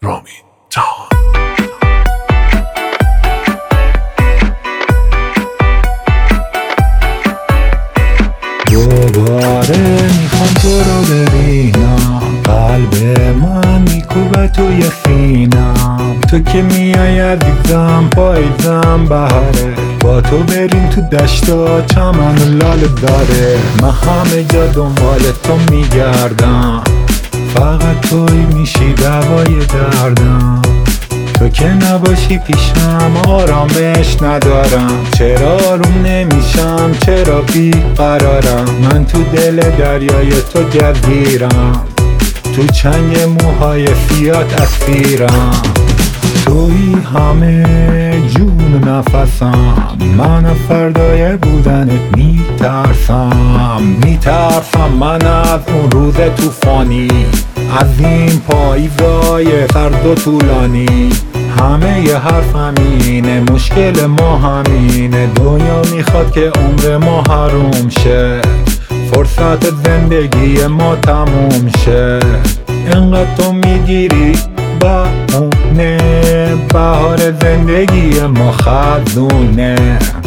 رامین جهان. دوباره میخوام تو رو ببینم، قلب من میکوبه توی سینم. تو که میای عزیزم، پاییزم بهاره، با تو بریم تو دشتا چمن و لاله داره. من همه جا دنبال تو میگردم، فقط توی میشی دوای دردم. تو که نباشی پیشم آرامش ندارم، چرا آروم نمیشم، چرا بیقرارم. من تو دل دریای تو جزیرم، تو چنگ موهای سیات اسیرم. توی همه جون و نفسم، من از فردای بودنت میترسم من از اون روز توفانی، از این پاییزای سرد و طولانی. همه ی حرفم اینه، مشکل ما همینه، دنیا میخواد که عمر ما حروم شه، فرصت زندگی ما تموم شه. انقدر تو میگیری بهونه، بهار زندگی ما خزونه.